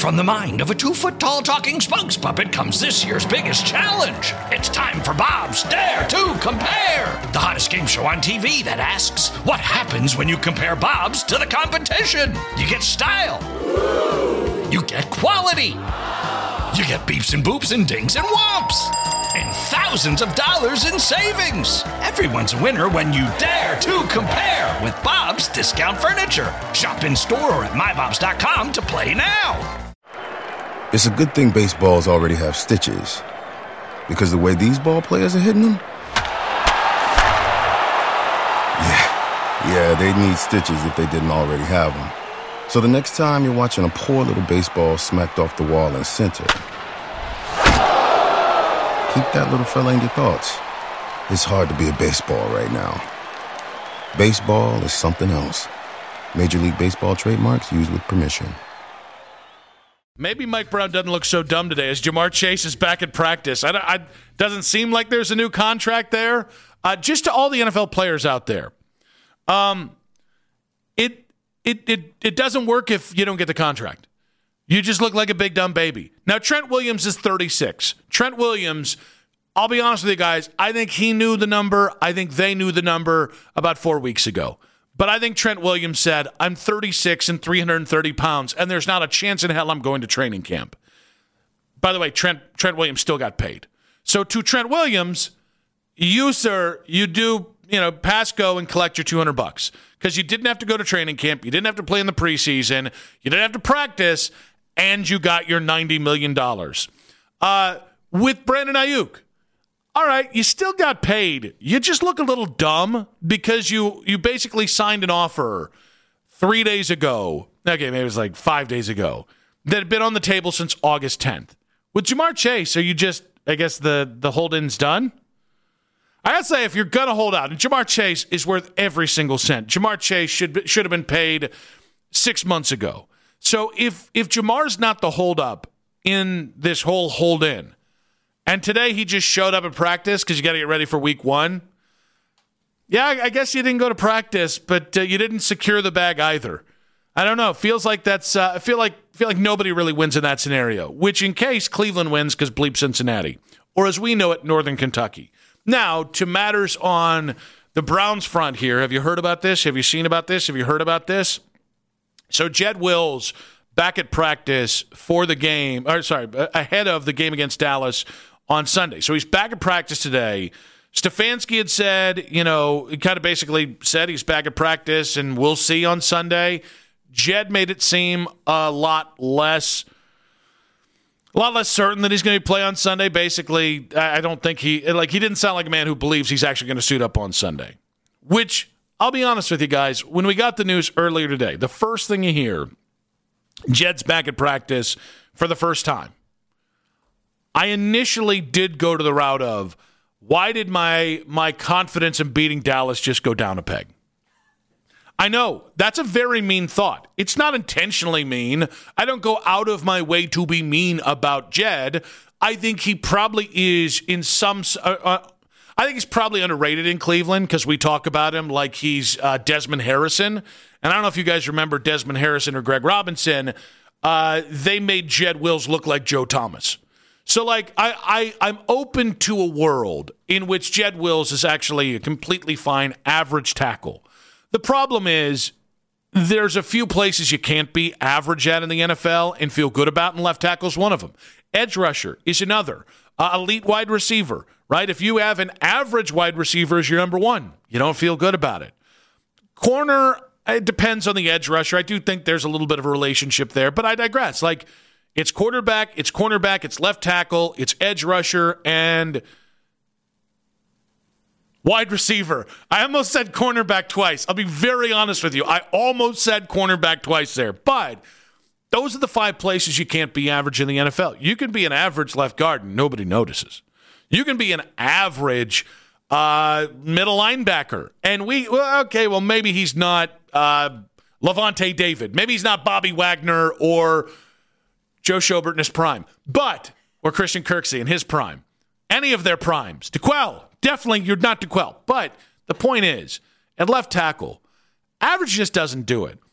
from the mind of a 2-foot-tall talking spokes puppet comes this year's biggest challenge. It's time for Bob's Dare to Compare, the hottest game show on TV that asks, what happens when you compare Bobs to the competition? You get style. You get quality. You get beeps and boops and dings and whomps. And thousands of dollars in savings. Everyone's a winner when you dare to compare with Bob's Discount Furniture. Shop in store or at mybobs.com to play now. It's a good thing baseballs already have stitches, because the way these ball players are hitting them, yeah, they'd need stitches if they didn't already have them. So the next time you're watching a poor little baseball smacked off the wall in center, keep that little fella in your thoughts. It's hard to be a baseball right now. Baseball is something else. Major League Baseball trademarks used with permission. Maybe Mike Brown doesn't look so dumb today as Jamar Chase is back at practice. Doesn't seem like there's a new contract there. Just to all the NFL players out there, it doesn't work if you don't get the contract. You just look like a big dumb baby. Now, Trent Williams is 36. Trent Williams, I'll be honest with you guys, I think he knew the number. I think they knew the number about 4 weeks ago. But I think Trent Williams said, I'm 36 and 330 pounds, and there's not a chance in hell I'm going to training camp. By the way, Trent Williams still got paid. So to Trent Williams, you, sir, you do, pass go and collect your $200 because you didn't have to go to training camp. You didn't have to play in the preseason. You didn't have to practice, and you got your $90 million. With Brandon Ayuk, all right, you still got paid. You just look a little dumb because you basically signed an offer 3 days ago. Okay, maybe it was like 5 days ago that had been on the table since August 10th. With Jamar Chase, are you just, I guess the hold-in's done? I gotta say, if you're gonna hold out, and Jamar Chase is worth every single cent. Jamar Chase should have been paid 6 months ago. So if Jamar's not the hold-up in this whole hold-in, and today he just showed up at practice because you got to get ready for week 1, yeah, I guess you didn't go to practice, but you didn't secure the bag either. I don't know. Feels like that's. I feel like nobody really wins in that scenario. Which, in case Cleveland wins, because bleep Cincinnati, or as we know it, Northern Kentucky. Now, to matters on the Browns front here. Have you heard about this? Have you seen about this? Have you heard about this? So Jed Wills back at practice for the game. Ahead of the game against Dallas on Sunday. So he's back at practice today. Stefanski had said, he kind of basically said he's back at practice and we'll see on Sunday. Jed made it seem a lot less certain that he's going to play on Sunday. Basically, I don't think he didn't sound like a man who believes he's actually going to suit up on Sunday. Which, I'll be honest with you guys, when we got the news earlier today, the first thing you hear, Jed's back at practice for the first time. I initially did go to the route of, why did my confidence in beating Dallas just go down a peg? I know, that's a very mean thought. It's not intentionally mean. I don't go out of my way to be mean about Jed. I think he probably is in some... I think he's probably underrated in Cleveland because we talk about him like he's Desmond Harrison. And I don't know if you guys remember Desmond Harrison or Greg Robinson. They made Jed Wills look like Joe Thomas. So, I'm open to a world in which Jed Wills is actually a completely fine average tackle. The problem is there's a few places you can't be average at in the NFL and feel good about, and left tackle is one of them. Edge rusher is another. Elite wide receiver, right? If you have an average wide receiver as your number one, you don't feel good about it. Corner, it depends on the edge rusher. I do think there's a little bit of a relationship there, but I digress. It's quarterback, it's cornerback, it's left tackle, it's edge rusher, and wide receiver. I almost said cornerback twice. I'll be very honest with you. I almost said cornerback twice there. But those are the 5 places you can't be average in the NFL. You can be an average left guard and nobody notices. You can be an average middle linebacker. And maybe he's not Levante David. Maybe he's not Bobby Wagner or Joe Schobert in his prime, or Christian Kirksey in his prime. Any of their primes. DeQuell, definitely you're not DeQuell. But the point is, at left tackle, average just doesn't do it.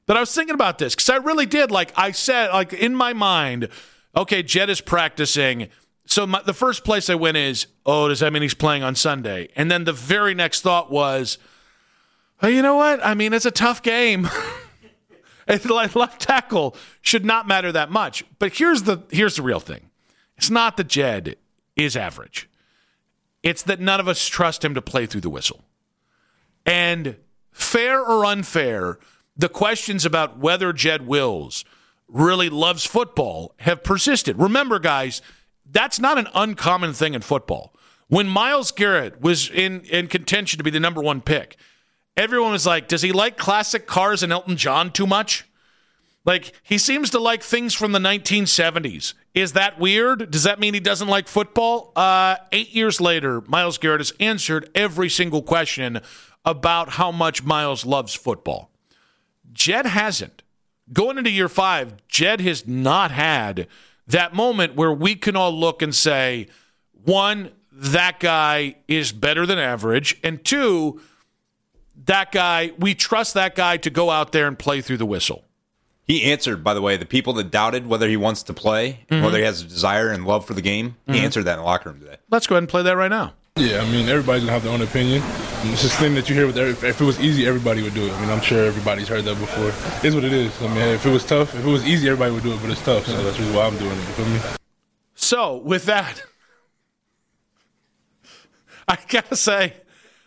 But I was thinking about this because I really did. Like I said, like in my mind, okay, Jed is practicing. So the first place I went is, oh, does that mean he's playing on Sunday? And then the very next thought was, oh, you know what? I mean, it's a tough game. Left tackle should not matter that much. But here's the real thing. It's not that Jed is average. It's that none of us trust him to play through the whistle. And fair or unfair, the questions about whether Jed Wills really loves football have persisted. Remember, guys, that's not an uncommon thing in football. When Myles Garrett was in contention to be the number one pick, everyone was like, does he like classic cars and Elton John too much? Like, he seems to like things from the 1970s. Is that weird? Does that mean he doesn't like football? 8 years later, Myles Garrett has answered every single question about how much Myles loves football. Jed hasn't. Going into year 5, Jed has not had that moment where we can all look and say, 1, that guy is better than average, and 2, that guy, we trust that guy to go out there and play through the whistle. He answered, by the way, the people that doubted whether he wants to play, whether he has a desire and love for the game, he answered that in the locker room today. Let's go ahead and play that right now. Yeah, I mean, everybody's going to have their own opinion. It's just a thing that you hear with if it was easy, everybody would do it. I mean, I'm sure everybody's heard that before. It is what it is. I mean, if it was tough, if it was easy, everybody would do it, but it's tough, so that's the reason why I'm doing it. You feel me? So, with that, I got to say,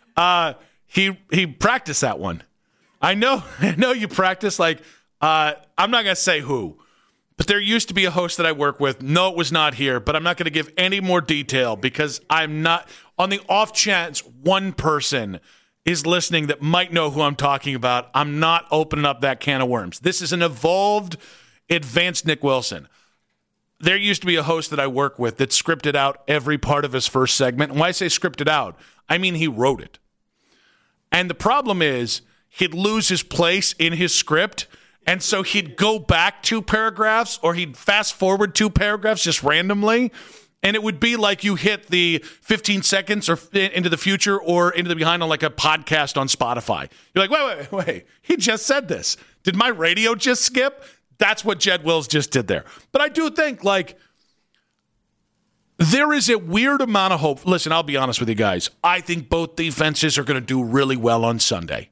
he practiced that one. I know you practice, like, I'm not going to say who, but there used to be a host that I work with. No, it was not here, but I'm not going to give any more detail because I'm not, on the off chance one person is listening that might know who I'm talking about, I'm not opening up that can of worms. This is an evolved, advanced Nick Wilson. There used to be a host that I work with that scripted out every part of his first segment. And when I say scripted out, I mean he wrote it. And the problem is he'd lose his place in his script, and so he'd go back 2 paragraphs or he'd fast forward 2 paragraphs just randomly, and it would be like you hit the 15 seconds or into the future or into the behind on like a podcast on Spotify. You're like, wait. He just said this. Did my radio just skip? That's what Jed Wills just did there. But I do think, like, there is a weird amount of hope. Listen, I'll be honest with you guys. I think both defenses are going to do really well on Sunday.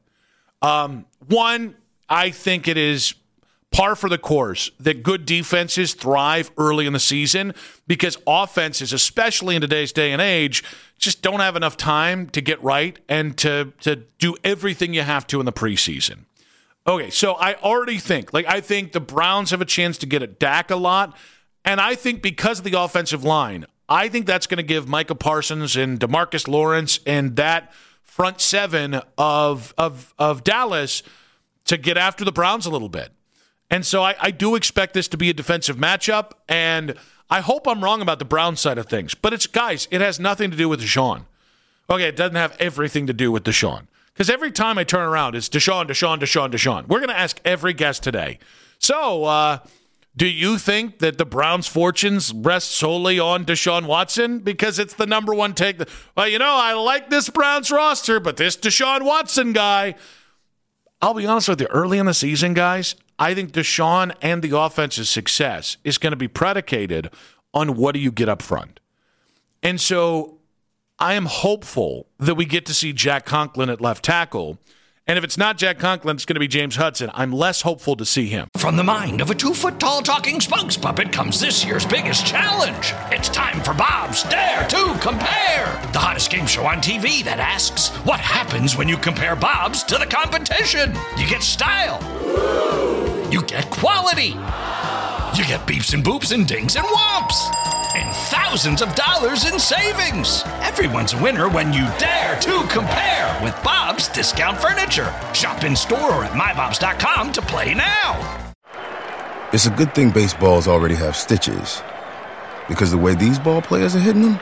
One, I think it is par for the course that good defenses thrive early in the season because offenses, especially in today's day and age, just don't have enough time to get right and to do everything you have to in the preseason. Okay, so I already think, I think the Browns have a chance to get at Dak a lot, and I think because of the offensive line, I think that's going to give Micah Parsons and DeMarcus Lawrence and that front 7 of Dallas to get after the Browns a little bit. And so I do expect this to be a defensive matchup, and I hope I'm wrong about the Browns side of things. But it has nothing to do with Deshaun. Okay, it doesn't have everything to do with Deshaun. Because every time I turn around, it's Deshaun. We're going to ask every guest today. So, do you think that the Browns' fortunes rest solely on Deshaun Watson? Because it's the number one take. Well, I like this Browns roster, but this Deshaun Watson guy. I'll be honest with you, early in the season, guys, I think Deshaun and the offense's success is going to be predicated on what do you get up front. And so I am hopeful that we get to see Jack Conklin at left tackle. And if it's not Jack Conklin, it's going to be James Hudson. I'm less hopeful to see him. From the mind of a 2-foot-tall talking spokes puppet comes this year's biggest challenge. It's time for Bob's Dare to Compare, the hottest game show on TV that asks, what happens when you compare Bob's to the competition? You get style. You get quality. You get beeps and boops and dings and whomps. And thousands of dollars in savings. Everyone's a winner when you dare to compare with Bob's Discount Furniture. Shop in store or at mybobs.com to play now. It's a good thing baseballs already have stitches. Because the way these ball players are hitting them?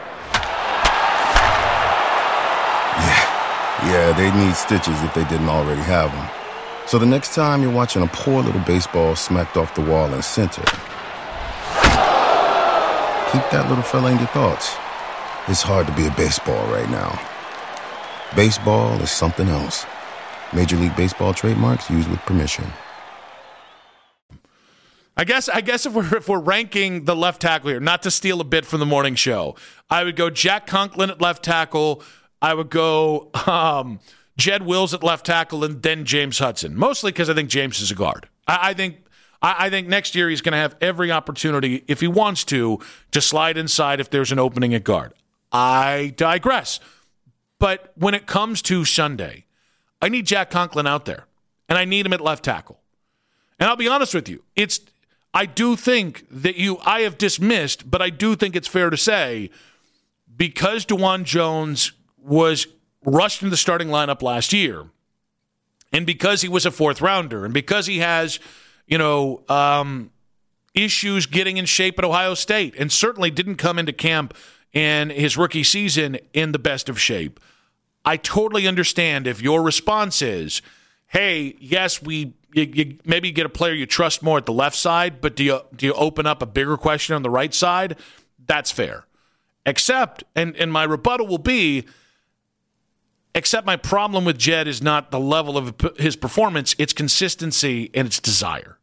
Yeah, they'd need stitches if they didn't already have them. So the next time you're watching a poor little baseball smacked off the wall in center, keep that little fella in your thoughts. It's hard to be a baseball right now. Baseball is something else. Major League Baseball trademarks used with permission. I guess if we're ranking the left tackle here, not to steal a bit from the morning show, I would go Jack Conklin at left tackle. I would go Jed Wills at left tackle, and then James Hudson. Mostly because I think James is a guard. I think next year he's going to have every opportunity, if he wants to slide inside if there's an opening at guard. I digress. But when it comes to Sunday, I need Jack Conklin out there, and I need him at left tackle. And I'll be honest with you, I do think that I have dismissed, but I do think it's fair to say, because DeJuan Jones was rushed into the starting lineup last year, and because he was a fourth rounder, and because he has, issues getting in shape at Ohio State, and certainly didn't come into camp in his rookie season in the best of shape, I totally understand if your response is, hey, yes, you maybe get a player you trust more at the left side, but do you open up a bigger question on the right side? That's fair. Except, and my rebuttal will be, except my problem with Jed is not the level of his performance, it's consistency and it's desire.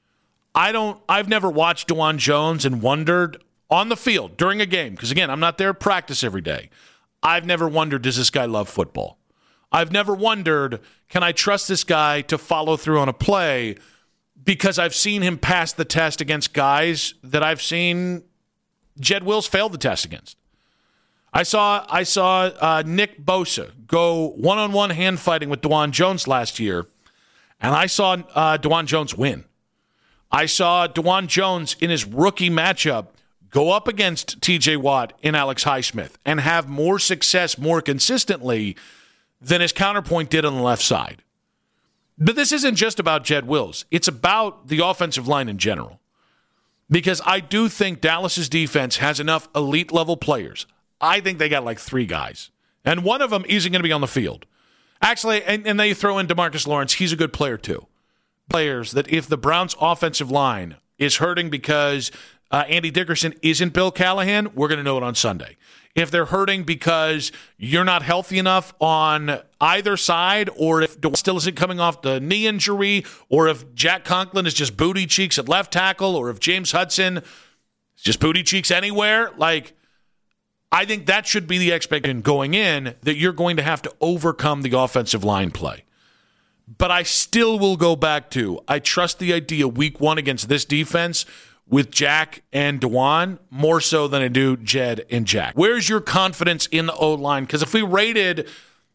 I've never watched DeJuan Jones and wondered on the field during a game, because again, I'm not there at practice every day. I've never wondered, does this guy love football? I've never wondered, can I trust this guy to follow through on a play, because I've seen him pass the test against guys that I've seen Jed Wills fail the test against. I saw Nick Bosa go one-on-one hand fighting with DeJuan Jones last year, and I saw DeJuan Jones win. I saw DeJuan Jones in his rookie matchup go up against T.J. Watt and Alex Highsmith and have more success more consistently than his counterpoint did on the left side. But this isn't just about Jed Wills. It's about the offensive line in general. Because I do think Dallas's defense has enough elite-level players. I think they got like 3 guys. And one of them isn't going to be on the field. Actually, and they throw in DeMarcus Lawrence. He's a good player too. Players that if the Browns' offensive line is hurting because Andy Dickerson isn't Bill Callahan, we're going to know it on Sunday. If they're hurting because you're not healthy enough on either side, or if DeJuan still isn't coming off the knee injury, or if Jack Conklin is just booty cheeks at left tackle, or if James Hudson is just booty cheeks anywhere, I think that should be the expectation going in, that you're going to have to overcome the offensive line play. But I still will go back to, I trust the idea week 1 against this defense with Jack and DeJuan more so than I do Jed and Jack. Where's your confidence in the O-line? Because if we rated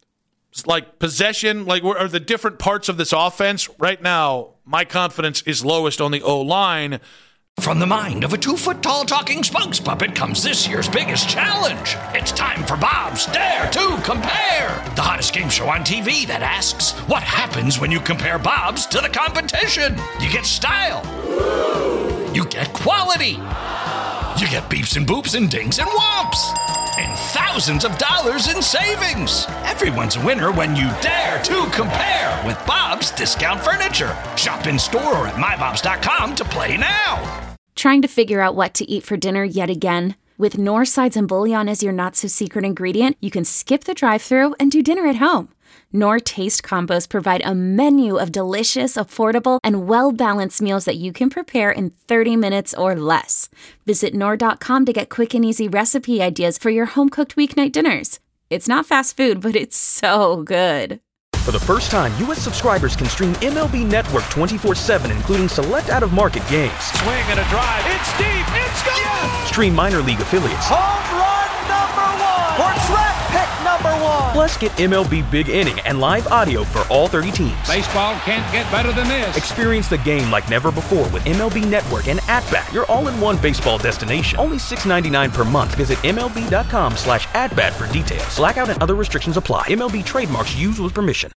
possession, or the different parts of this offense, right now, my confidence is lowest on the O-line. From the mind of a 2-foot-tall talking spokes puppet comes this year's biggest challenge. It's time for Bob's Dare to Compare, the hottest game show on TV that asks, what happens when you compare Bob's to the competition? You get style. You get quality. You get beeps and boops and dings and whomps. And thousands of dollars in savings. Everyone's a winner when you dare to compare with Bob's Discount Furniture. Shop in store or at mybobs.com to play now. Trying to figure out what to eat for dinner yet again? With Knorr sides and bouillon as your not-so-secret ingredient, you can skip the drive-thru and do dinner at home. Knorr Taste Combos provide a menu of delicious, affordable, and well-balanced meals that you can prepare in 30 minutes or less. Visit Knorr.com to get quick and easy recipe ideas for your home-cooked weeknight dinners. It's not fast food, but it's so good. For the first time, U.S. subscribers can stream MLB Network 24/7, including select out-of-market games. Swing and a drive. It's deep. It's gone. Yes! Stream minor league affiliates. Home run number 1. Or draft pick number 1. Plus, get MLB Big Inning and live audio for all 30 teams. Baseball can't get better than this. Experience the game like never before with MLB Network and At-Bat, your all-in-one baseball destination. Only $6.99 per month. Visit MLB.com/atbat for details. Blackout and other restrictions apply. MLB trademarks used with permission.